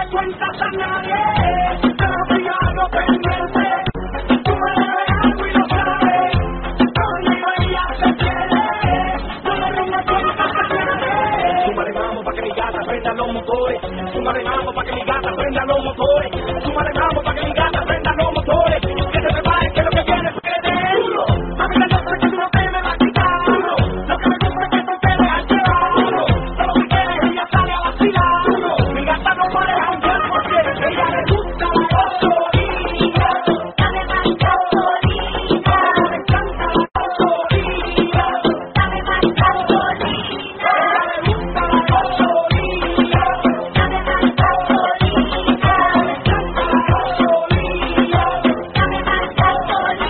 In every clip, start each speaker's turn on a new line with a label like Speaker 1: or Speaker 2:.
Speaker 1: cuentas a nadie, pero cuidado pendiente. Tú me debes algo y lo sabes. Conmigo ella se quiere. No le rindas cuentas a nadie. Súmale vamos pa' que mi gata prenda los motores. Súmale vamos pa' que mi gata prenda los motores. Súmale vamos pa' que mi gata prenda los motores. Que se prepare que lo que viene es que te duro. A mí me gusta que tú no te me vas a quitar. Duro. Lo que me gusta es que tú te dejas llevar. Duro. Todo lo que quieres ella sale a vacilar. Duro. Mi gata no puede janguear porque ella le gusta la gasolina. Dame más gasolina. Me encanta la gasolina. Dame más gasolina. Ella le gusta la gasolina. Dame más gasolina. Me encanta la gasolina. Dame más gasolina.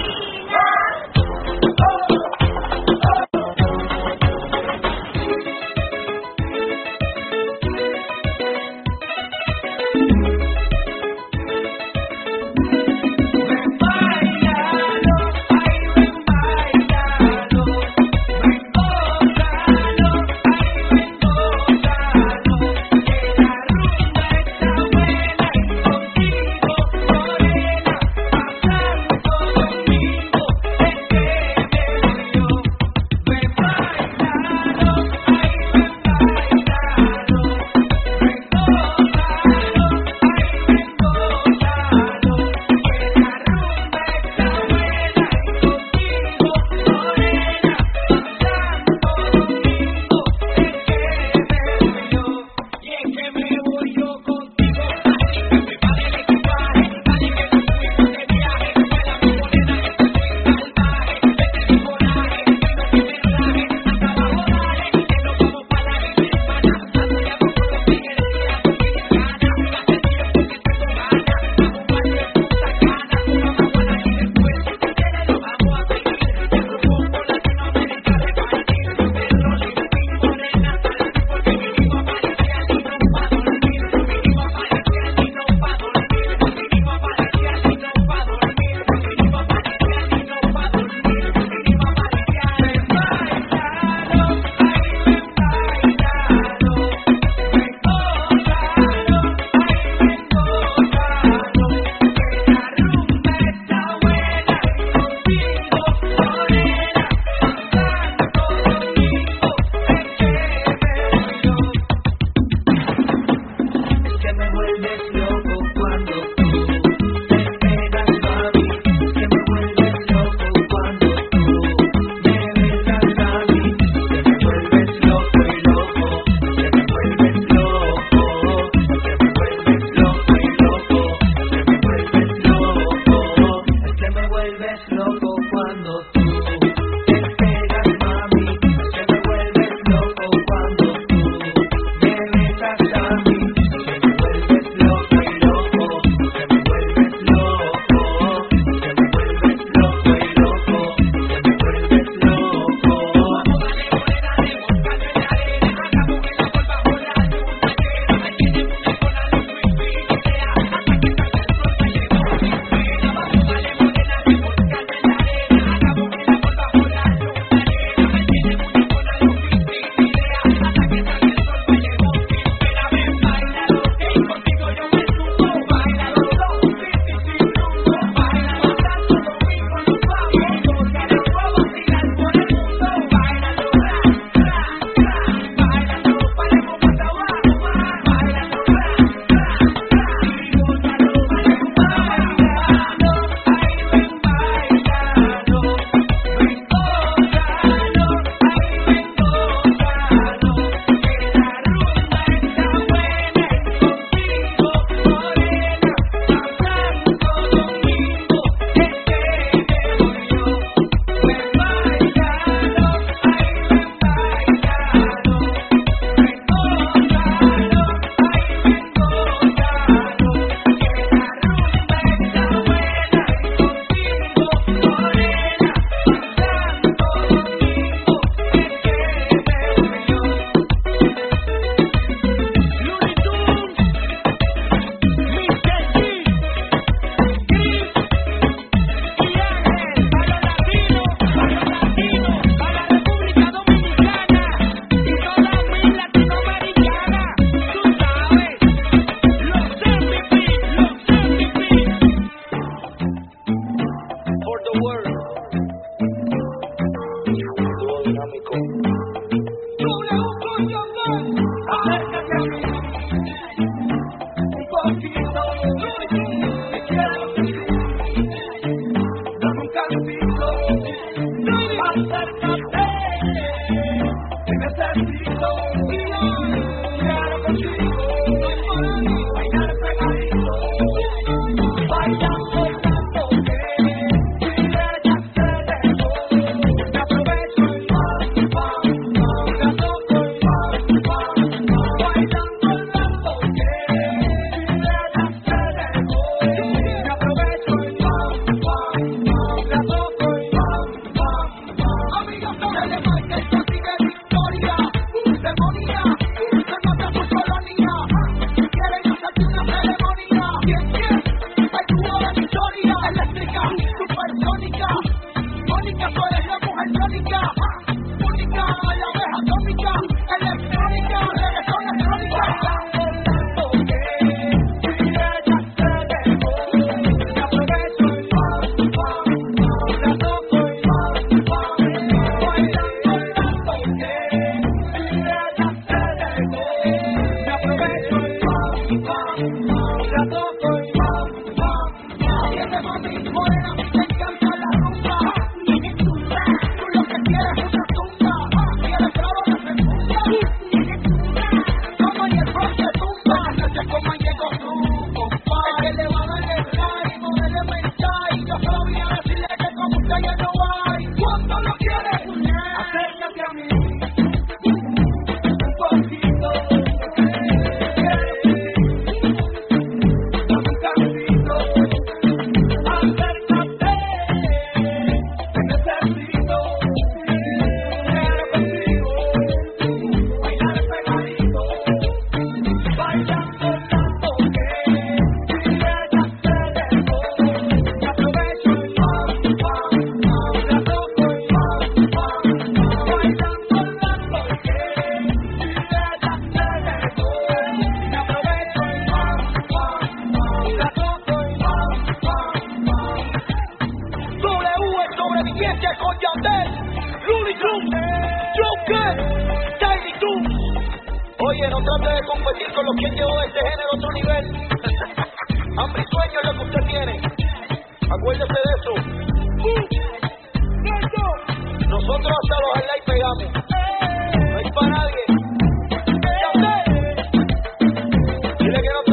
Speaker 1: Loco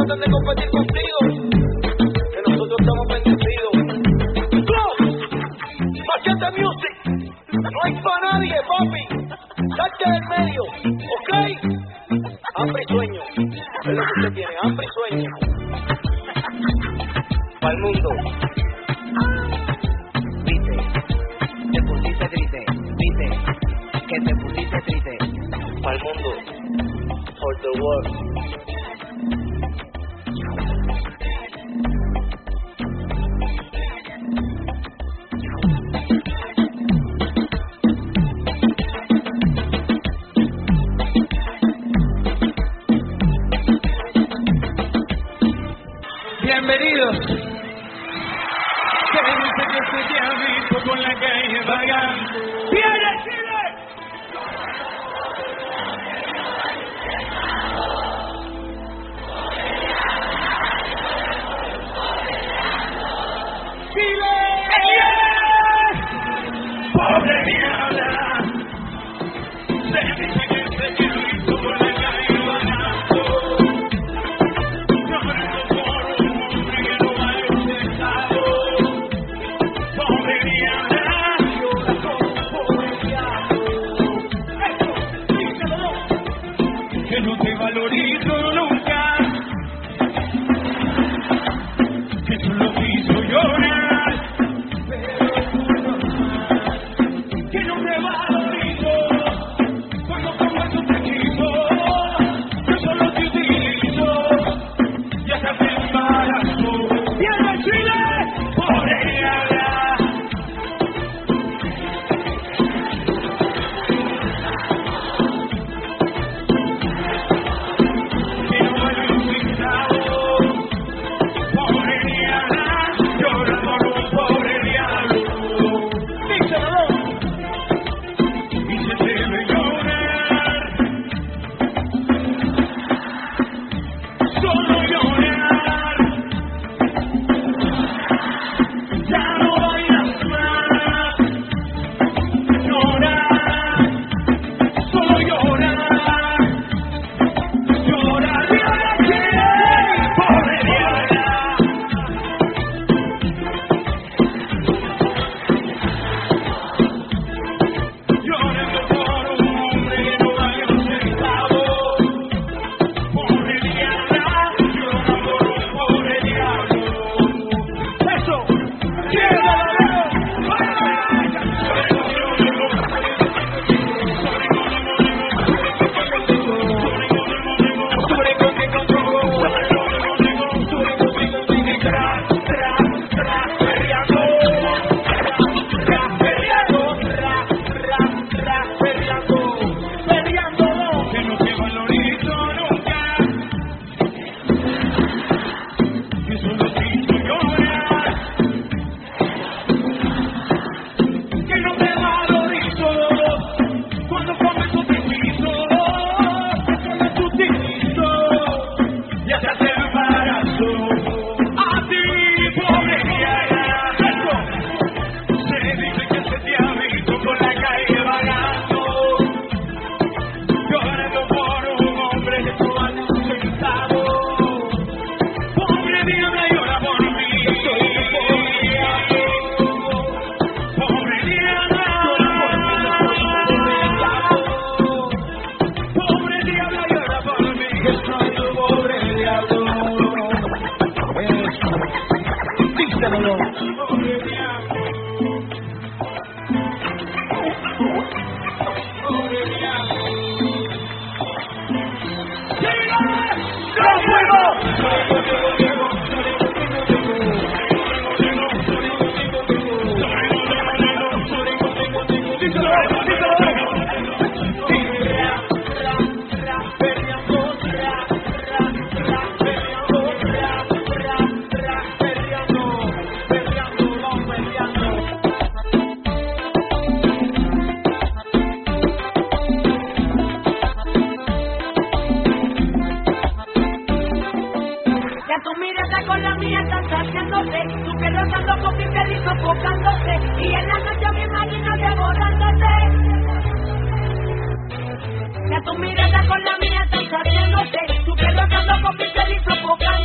Speaker 2: traten de competir contigo, que nosotros estamos bendecidos. ¡Go! ¡Machete Music! No hay para nadie, papi. Salte del medio, ¿ok? Hambre y sueño. Es lo que usted tiene, hambre y sueño. Para el mundo.
Speaker 3: Viste, te pusiste triste. Viste, que te pusiste triste.
Speaker 2: Para el mundo. For the world.
Speaker 1: Bienvenidos. Que dice que se te ha visto por la calle vagando. ¡Viene Chile! ¡Chile! ¡Pobre mierda! Se dice que se te ha visto por la calle vagando. Que no te valorizo nunca, que solo quiso llorar, que no te valorizo, cuando como eso te quiso, yo solo te utilizo, y hasta te embarazo. ¡Viene Chile! ¡Pobre diabla!
Speaker 4: sofocándote y en la noche me imagino devorándote. Que tu mirada con la mía están saciándote, tu pelo andando con mi piel y sofocándote.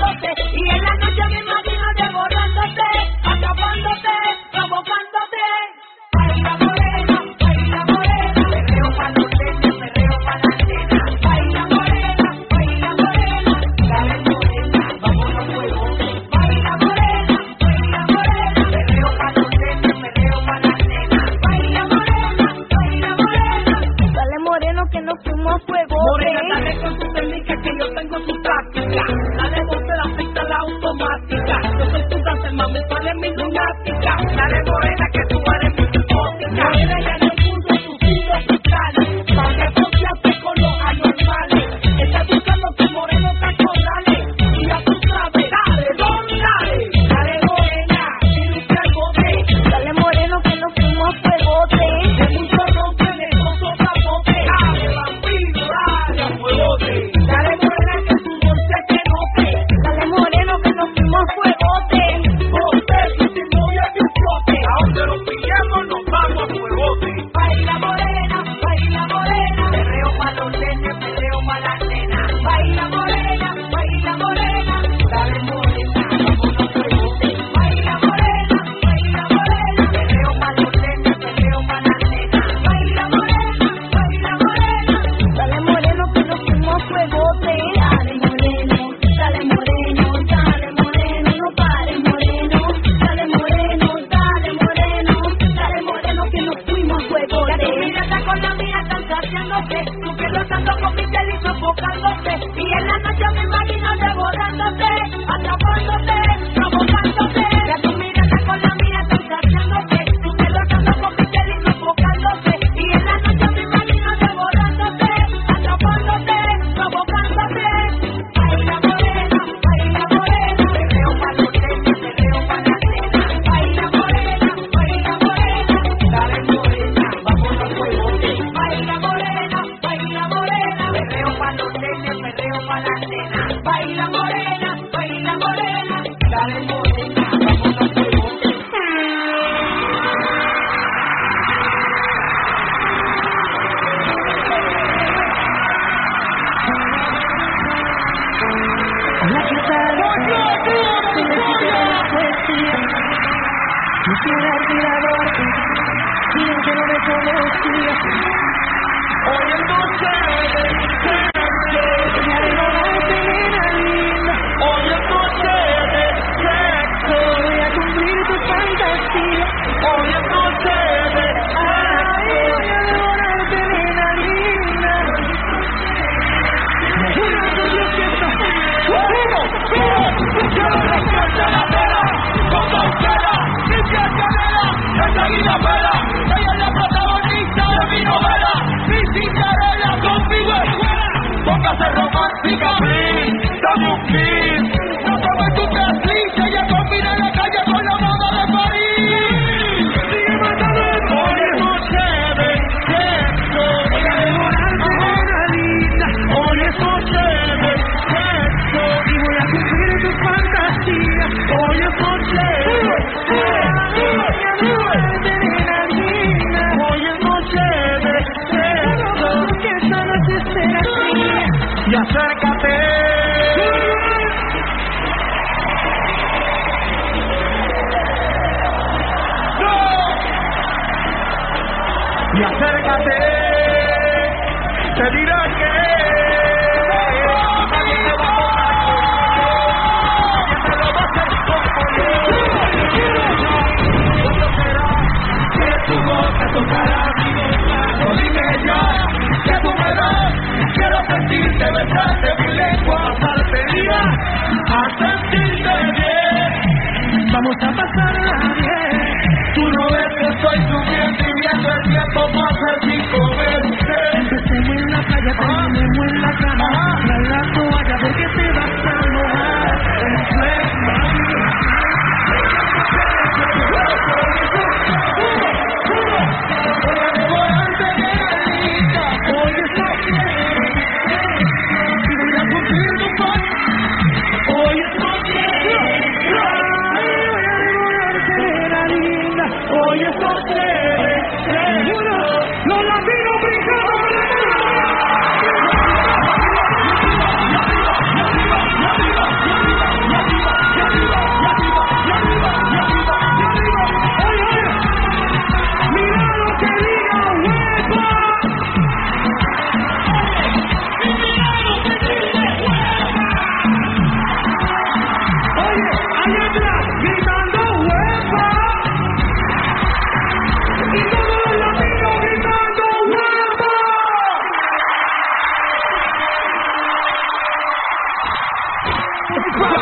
Speaker 1: fanática. Dale bote la pista la automática. Yo soy tu dancer, mami, tú eres mi lunática. Dale morena que tú eres mi hipótica. Morena ya no puso tu sitio fiscal. Pa' que asociaste con los anormales. Estás buscando tu moreno taconales. Y ya tú sabes, dale, don, dale. Dale morena, tírate al bote.
Speaker 4: Dale moreno que nos fuimos a fuegote.
Speaker 1: De mucho rompe, de todo capote. Dale vampiro, dale a fuegote. Dale morena que tu dulce que note.
Speaker 4: Dale moreno que nos fuimos a fuegote.
Speaker 1: Bote, y si no ya te flote. A donde nos pillemos nos vamos a fuegote.
Speaker 4: Baila morena, baila morena.
Speaker 1: Perreo pa' los nenes, perreo pa' las nenas.
Speaker 4: Baila morena, baila morena.
Speaker 1: Dale morena, vámonos a fuegote.
Speaker 4: Baila morena, baila morena.
Speaker 1: Perreo pa' los nenes, perreo pa' las nenas.
Speaker 4: Baila morena, baila morena. Dale moreno que nos fuimos a fuegote. Dale moreno, dale moreno, dale moreno, no pares moreno. Dale moreno, dale moreno, dale moreno que nos fuimos a fuegote. Ya tu mirada con la mía están saciándote. Tu piel rozando con mi piel y sofocándote. Y en la noche me imagino devorándote, atrapándote, provocándote. Ya tu mirada con la mía están saciándote. Tu piel rozando con mi piel y sofocándote. Y en la noche me imagino devorándote, atrapándote, provocándote. Baila morena,
Speaker 1: Perreo pa' los nenes, perreo pa' las nenas.
Speaker 4: baila morena, baila morena.
Speaker 1: Dale morena, vámonos a fuegote.
Speaker 4: Baila morena, baila morena.
Speaker 1: Perreo pa' los nenes, perreo pa' las nenas.
Speaker 4: Baila morena, baila morena.
Speaker 1: Dale morena, vámonos a fuegote.
Speaker 5: Hola, ¿qué tal? Soy el chico de la poesía. Mi fiel admirador. Dicen que no me conocía.
Speaker 2: Hoy es noche de sexo.
Speaker 5: Me alegro de nena linda.
Speaker 2: Hoy es noche de sexo.
Speaker 5: Voy a cumplir tu fantasía.
Speaker 2: Hoy es noche de
Speaker 5: Ay, voy a devorarte, nena linda. Me juro por Dios que esto.
Speaker 2: Ella es la protagonista de mi novela. Mi Cinderella conmigo es buena. Póngase romántica, please. Dame un kiss. No tomes tu desliz. Ella combina en la calle con la moda de París. Sigue matando el Hoy es noche de sexo. Voy a devorarte, nena linda. Hoy es noche de sexo.
Speaker 5: Y voy a cumplir tu fantasía.
Speaker 2: Hoy es noche de sexo.
Speaker 5: Nena linda.
Speaker 2: Hoy es noche de sexo.
Speaker 5: Que esta noche será mía.
Speaker 2: Y acércate. Y acércate, te dirá que nadie te va a tocar, nadie me lo va a hacer como yo. ¿Cuándo será que tu boca tocará mi boca? No dime ya, que tú me das, quiero sentirte, besarte,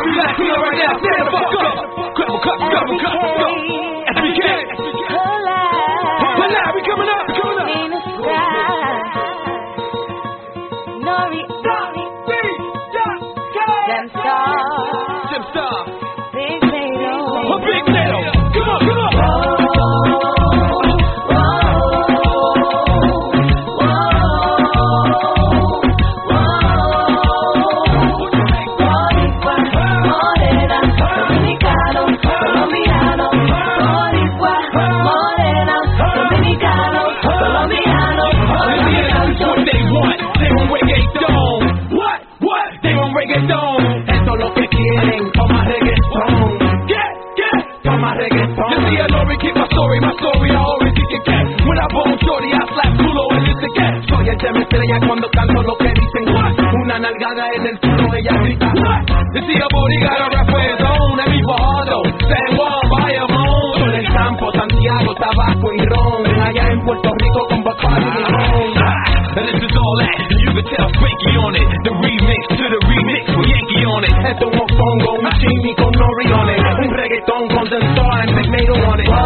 Speaker 2: Every Latino right now, stand the fuck up. Grab a cup, grab a cup, let's go. SBK. But now we coming up, coming up.
Speaker 4: In the sky. Nori, Dem Star, Big Nato.
Speaker 2: A Big Nato. Come on, come on.
Speaker 6: Cuando canto lo que dicen, una nalgada en el culo, ella grita. You see a body got a rap for his own, every Fajardo, San Juan, Bayamón. Son el campo, Santiago, tabaco y ron, allá en Puerto Rico con Bacardi y ron.
Speaker 2: And this is all that, you can tell Frankie on it. The remix to the remix with Yankee on it.
Speaker 6: Esto es un mofongo, un chimi con Nori on it, un reggaetón con Dem Star and Big Nato on it.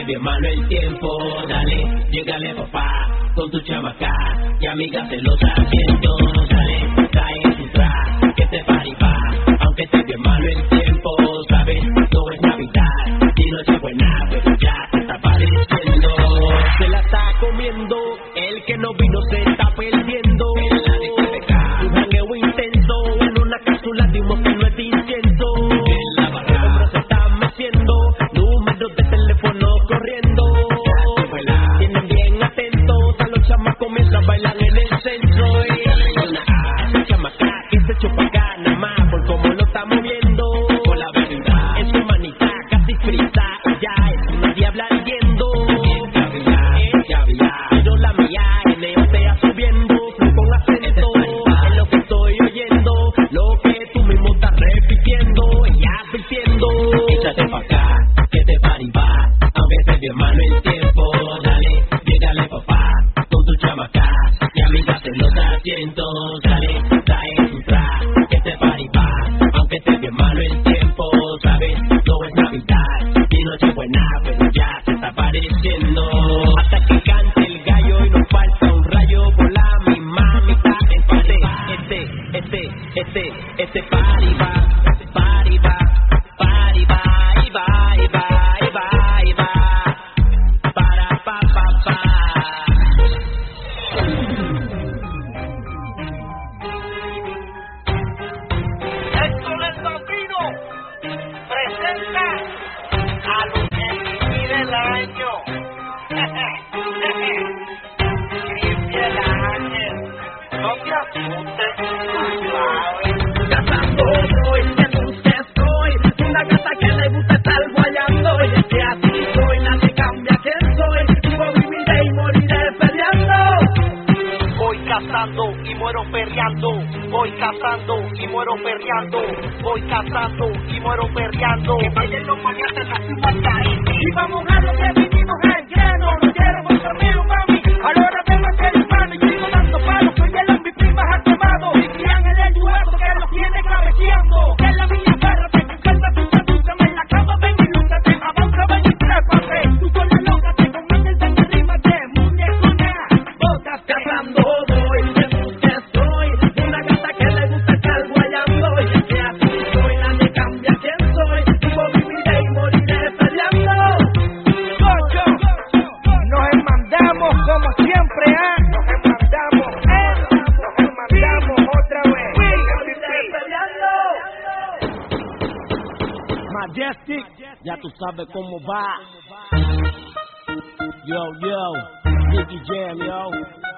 Speaker 7: bien malo el tiempo, dale, llégale papá, con tu chamaca, y amiga se los asientos, dale, trae tu tra, que te paripa, aunque esté bien malo el tiempo, sabes, no es Navidad, y no es buena, pero ya se está pareciendo, se la está comiendo, el que no vino se está perdiendo, en la discoteca, un jangueo intenso, en una cápsula dimos que no es incienso, en la barra, hombres se están metiendo, números de teléfono corriendo, tienen bien atentos, a los chamacos comienzan a bailar en el centro, y una chamaca que se chupa acá, nada más, por como lo estamos viendo, con la verdad, en su manita casi frita, ya es una diabla ardiendo, pero la mía, el neotea subiendo, flu con acento, es lo que estoy oyendo, lo que tú mismo estás repitiendo, y advirtiendo, échate pa' acá, que te paripa, aunque esté bien malo el tiempo, dale, llégale papá, con tu chamaca, y amigas en los asientos, dale, trae tu tra, que te paripa, aunque esté bien malo el tiempo, sabes, no es Navidad, y noche buena, pero ya se está pareciendo, hasta que cante el gallo y nos falta un rayo, vola mi mamita, este paripa, y va, para pa.
Speaker 2: Héctor el Bambino presenta a los MVP del año. Cristian Ángel, no te asustes, tú sabes.
Speaker 7: Cazando soy, me gusta estoy, una gata que le gusta estar guayando, y es que así soy, nadie cambia quién soy, vivo, viviré y moriré peleando.
Speaker 2: Voy cazando y muero perreando, voy cazando y muero perreando, voy cazando y muero perreando. Que bailen los maniatas la ciudad
Speaker 1: Y vamos a lo que vinimos al grano. No quiero consumirlo, mami. A la hora de meter el mano y sigo dando palos. Soy el MVP más aclamado. Y Cristian el Eduardo que lo tiene cabeceando. Que la mía perra te encanta, me en la cama, ven y lúzate. Avanza, ven y trépate. Tú con la loca te conviertes en rímate. Muñecona, botas
Speaker 7: Cazando voy, me gusta estoy, una gata que le gusta estar guayando, y es que así soy, nadie cambia quién soy, vivo, viviré y moriré peleando.
Speaker 1: Nos enmandamos como siempre, nos enmandamos otra vez.
Speaker 7: Majestic, ya tú sabes cómo va. Yo, Nicky Jam, yo.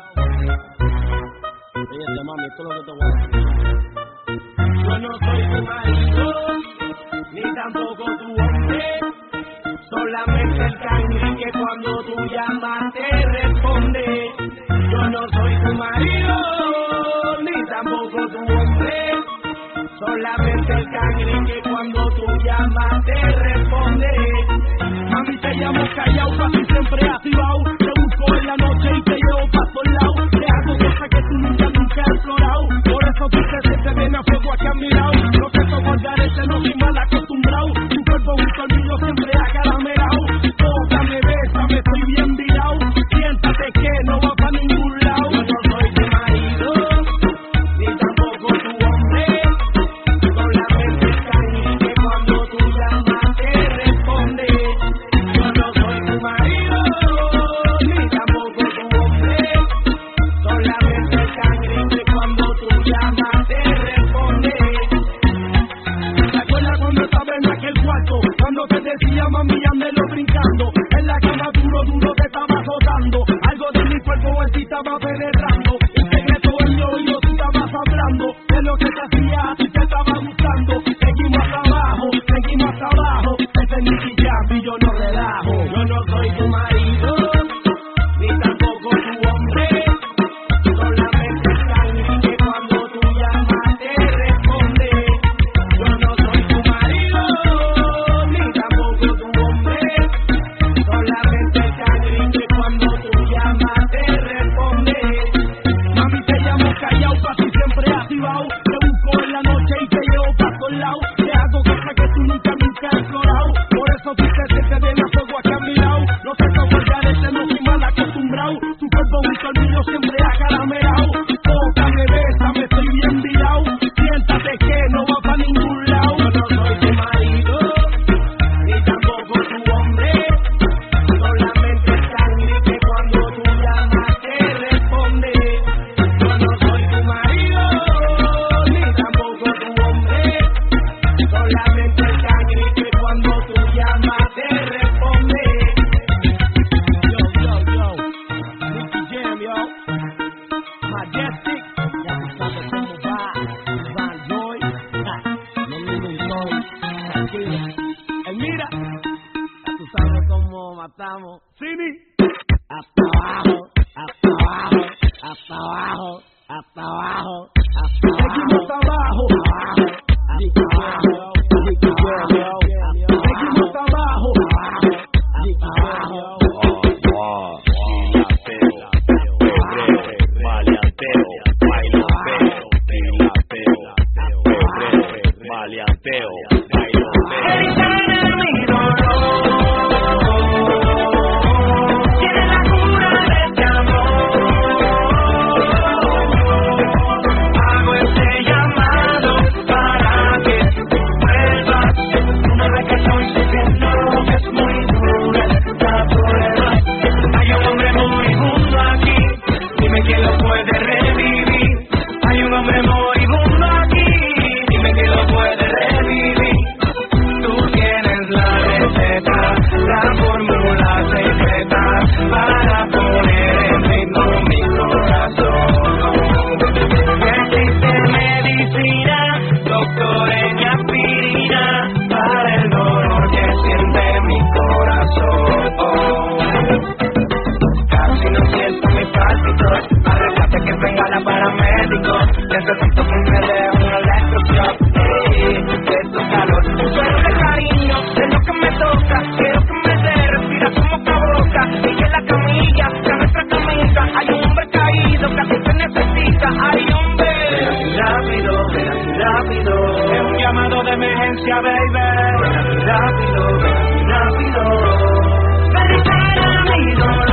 Speaker 7: Oye, mami, esto es lo que te voy a decir. Yo no soy tu marido, ni tampoco tu hombre. Solamente el cangri que cuando tú llamas te responde. Yo no soy tu marido, ni tampoco tu hombre. Solamente el cangri que cuando tú llamas te responde. Mami, te llamo callao, casi siempre activado. Te busco en la noche y te llevo pa' todos lados. Te hago cosas que tú nunca has explorado. Por eso tú te sientes bien a fuego aquí a mi lado. No te toco el garete, no soy mal acostumbrado. Tu cuerpo junto al mío siempre acaramelado. Tócame, bésame, estoy bien virado. Siéntate que no va pa' ningún lado. Yo no soy tu marido, ni tampoco tu hombre. Solamente el cangri que cuando tú llamas te responde. Yo no soy tu marido, ni tampoco tu hombre. Solamente el cangri que cuando tú llamas te responde. ¿Te acuerdas cuando estaba en aquel cuarto? Cuando te decía mami, andelo brincando. En la cama duro te estaba azotando. Algo de mi cuerpo en ti estaba penetrando. Un secreto en mi oído tú estabas hablando. De lo que te hacía a ti te estaba gustando. Seguimos hasta abajo. Ese es Nicky Jam y yo no relajo. Yo no soy tu marido, ni tampoco tu hombre. Solamente el cangri que cuando tú llamas te responde. Yo no soy tu marido, ni tampoco tu hombre. Solamente el cangri que cuando tú llamas te responde. Mami, te llamo callao, casi siempre activado. Te busco en la noche y te Majestic, ya tú sabes cómo va, Van Joy, no mismo soy, tranquilo. Mira, ya tú sabes cómo matamos, Cini, hasta abajo, hasta abajo, hasta abajo, hasta abajo, hasta abajo, seguimos abajo, hasta abajo, seguimos abajo, hasta abajo.
Speaker 8: Maleanteo, necesito que me dé un electroshock, de tu calor. Un suero de cariño, de lo que me toca, quiero que me dé, respira como boca. Y que en la camilla, que en nuestra camisa, hay un hombre caído que a ti te necesita. Ay, hombre, ven aquí rápido, ven aquí rápido. Es un llamado de emergencia, baby. Ven aquí rápido, ven aquí rápido. Ven y sana mi dolor.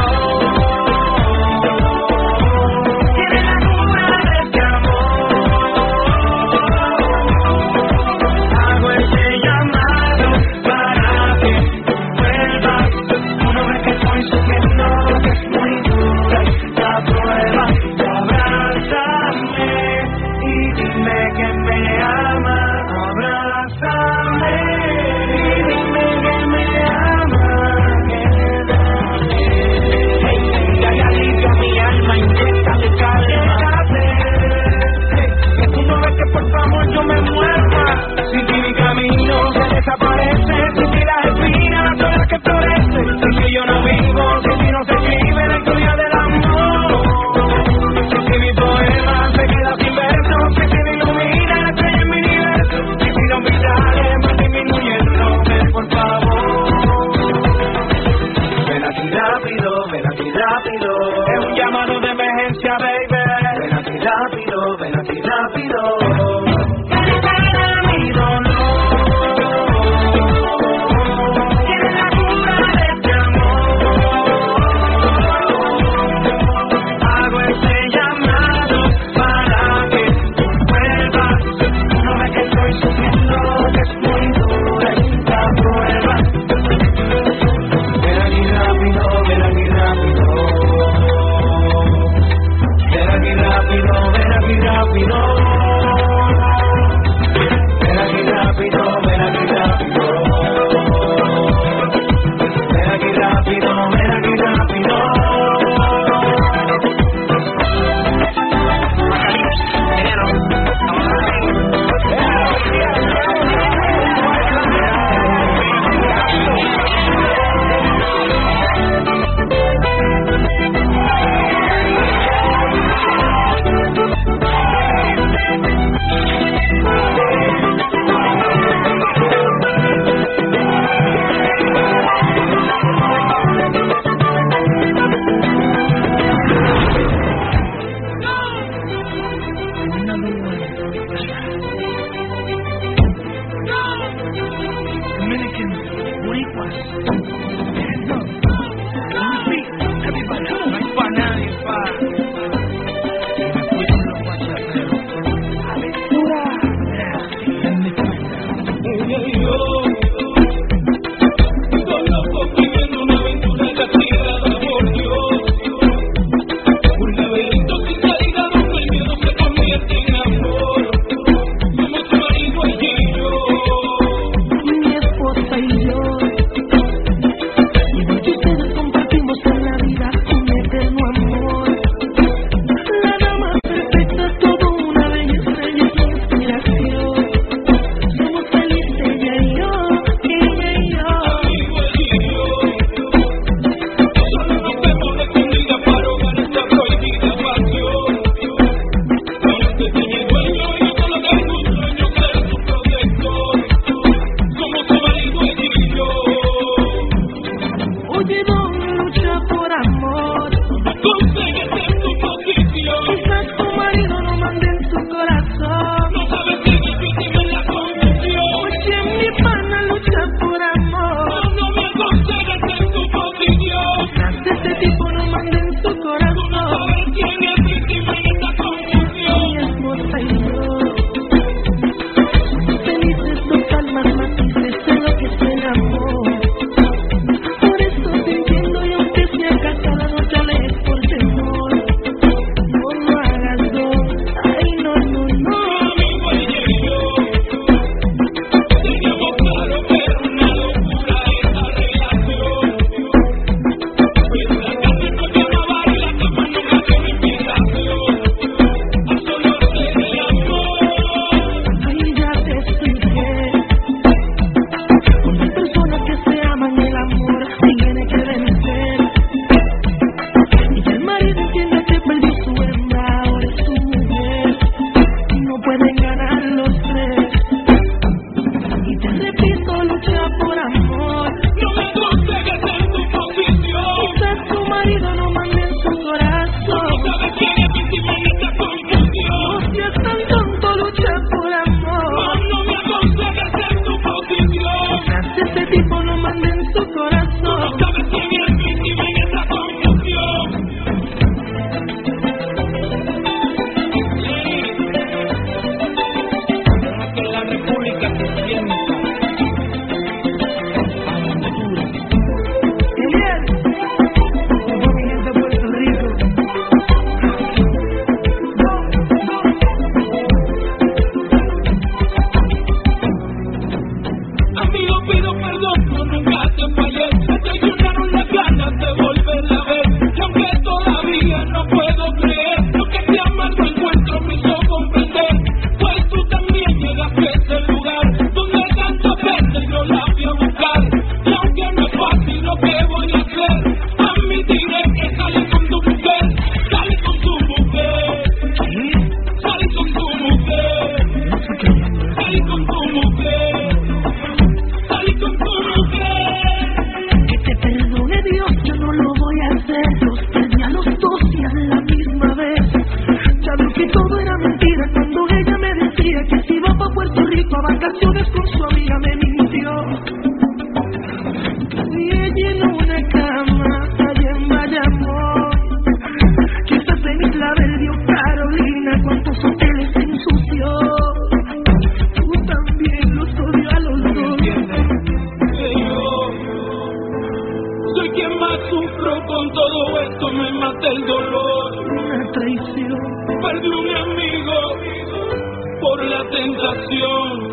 Speaker 7: Perdí un amigo por la tentación.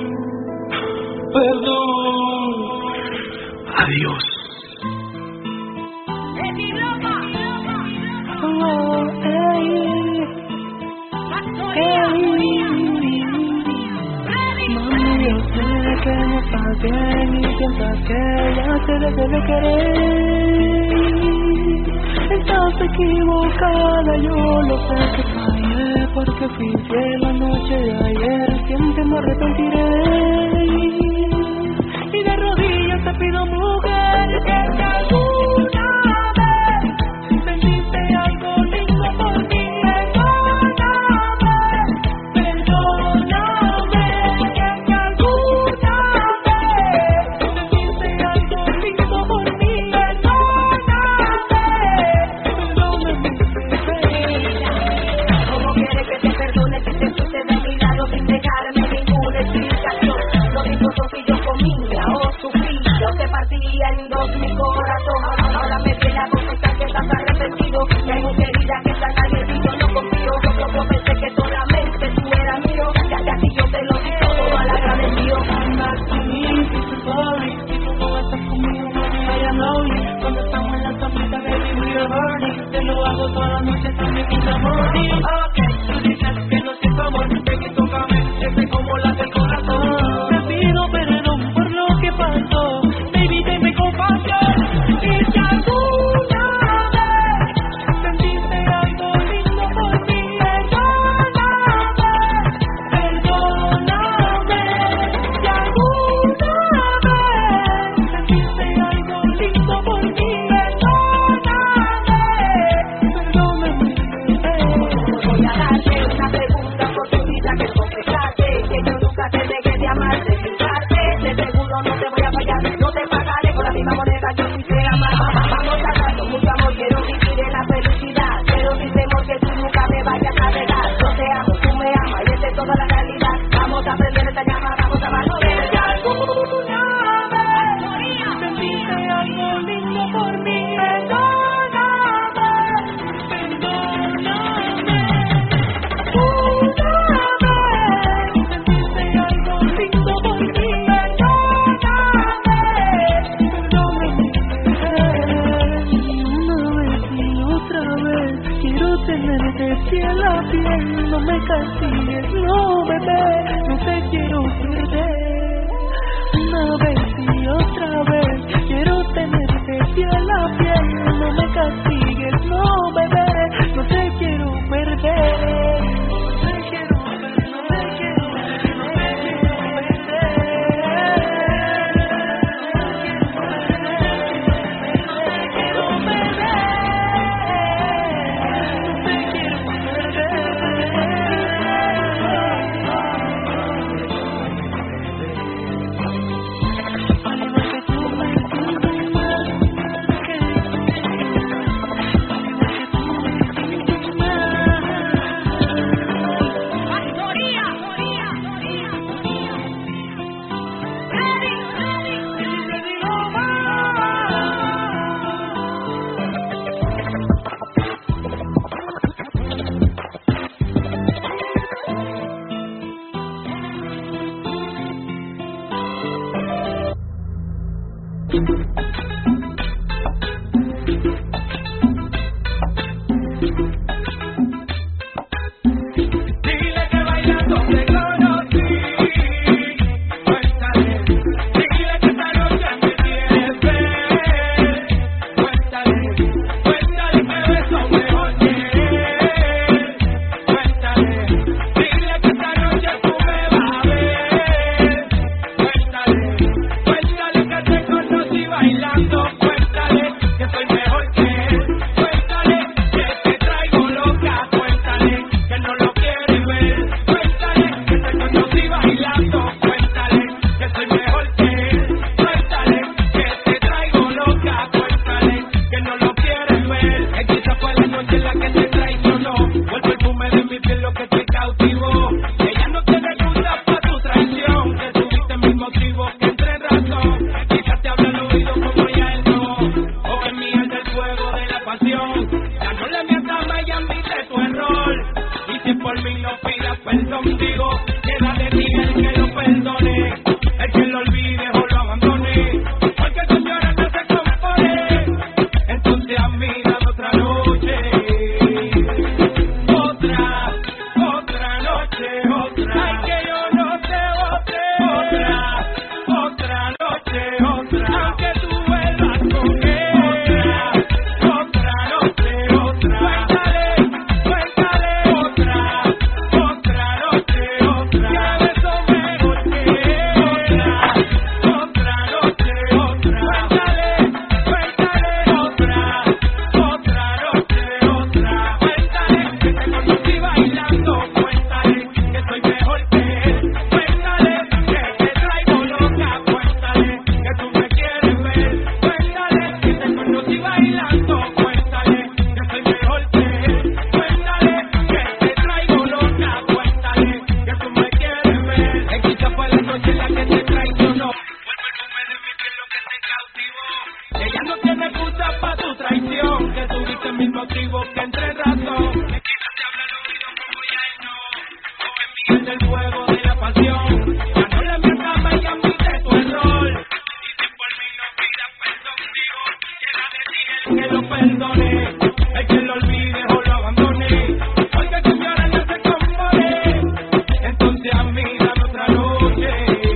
Speaker 7: Perdón. Adiós.
Speaker 5: Mami, yo sé que no estás bien y piensas que ya te dejé de querer. Estás equivocada, yo lo sé que fallé porque fui fiel la noche de ayer. Siempre me arrepentiré y de rodillas te pido, mujer, que te alguna vez sentiste algo lindo por mí.
Speaker 4: En dos mi corazón, ahora me viene a confesar que estás arrepentido, que hay mucha herida que está calientito, no confío, yo pensé que solamente tú eras mío, ya si yo te lo di todo al agradecido.
Speaker 5: I'm asking you to sorry, si tú no estás conmigo, mami, I am lonely. Cuando estamos en la tapita, baby, we are burning. Te lo hago toda la noche, también con amor. Ok, tú dices que no siento amor, ven y tócame, siempre como late el corazón. Te pido perdón por lo que pasó. No me castigues, no bebé, no te quiero perder. Una vez y otra vez quiero tenerte fiel a piel. No me castigues, no bebé, no te quiero perder. No te quiero perder, no te quiero perder, no te quiero
Speaker 7: mí no pidas perdón, digo, queda de ti el que lo perdone, el que lo olvide o lo abandone, porque tu llorar no se compone, entonces a mí dame otra noche, otra noche, otra, ay que yo no te bote, otra noche, otra, aunque tú vuelvas con él, otra noche, otra, cuéntale, otra noche, otra, que beso mejor que otra noche, otra, cuéntale, otra noche, otra, cuéntale que te conocí bailando, cuéntale que soy mejor que él, cuéntale que te traigo loca, cuéntale que tú me quieres ver, cuéntale que te conocí bailando, cuéntale que soy mejor que él, cuéntale que te traigo loca, cuéntale que tú me quieres ver, quizá fue la noche en la que te traicionó, fue el perfume de mi piel lo que te cautivó, ella no tiene excusa para tu traición, que tuviste mil motivos que entre razón, que quizás te habla al oído como ya él no, o en mí del fuego de la pasión, ya no le mientas más y admite tu error, y si por mí no pidas perdón, digo, queda de ti el que lo perdone, el que lo olvide o lo abandone, porque tu llorar no se compone, entonces a mí dame otra noche,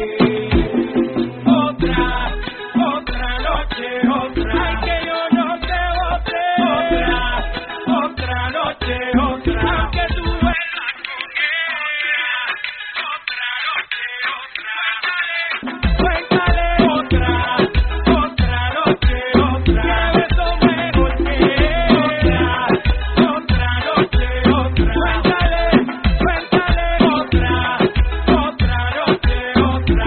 Speaker 7: otra noche, otra, ay que yo no te bote, otra noche, otra, aunque tú vuelvas con él, otra noche, otra, cuéntale, otra noche, otra, que beso mejor que otra noche, otra, cuéntale, otra noche, otra.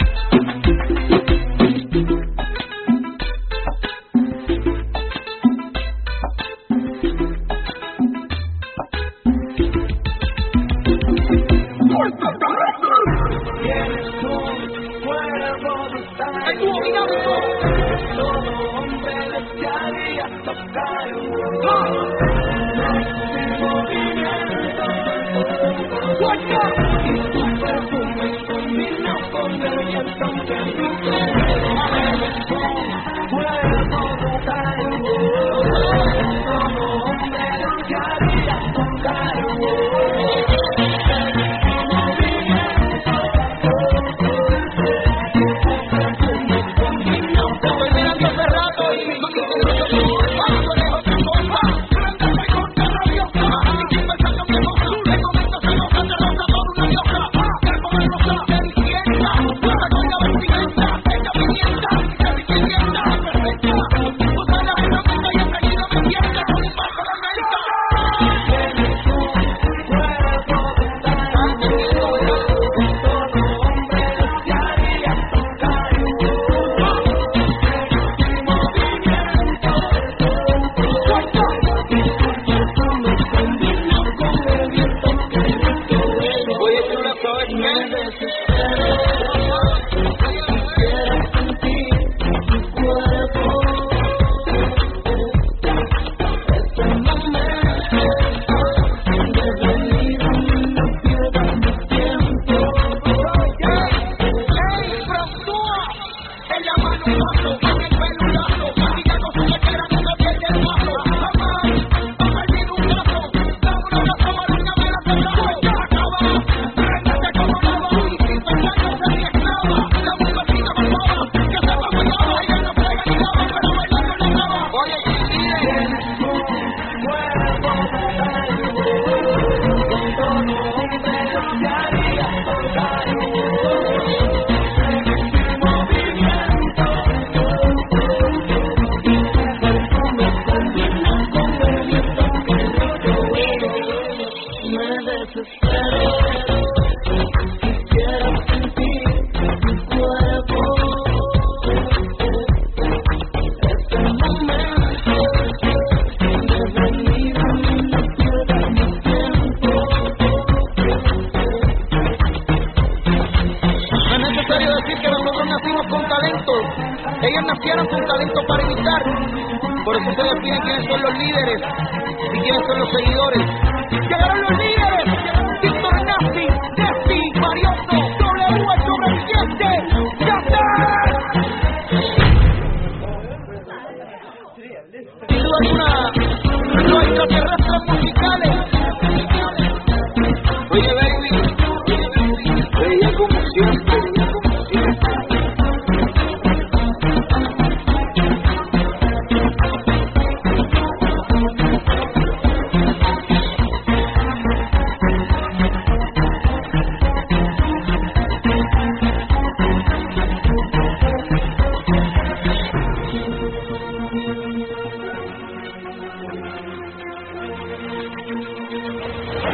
Speaker 7: Ellos nacieron con talento para imitar. Por eso se definen quiénes son los líderes y quiénes son los seguidores. ¡Llegaron los líderes!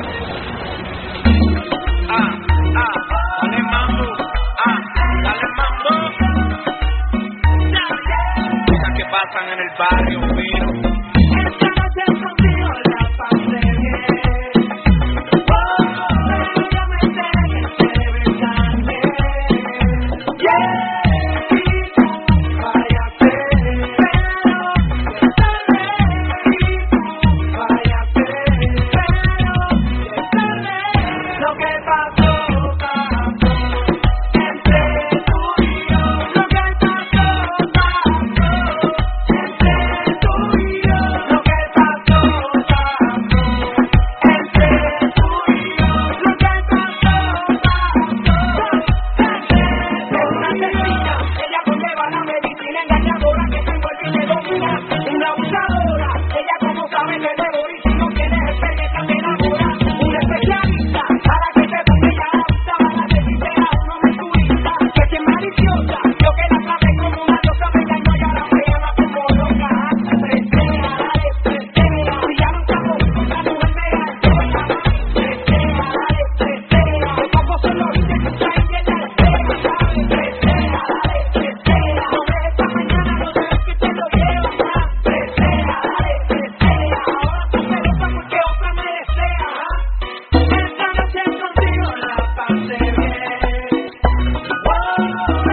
Speaker 8: Dale mambo, dale mambo. Cosas que pasan en el barrio.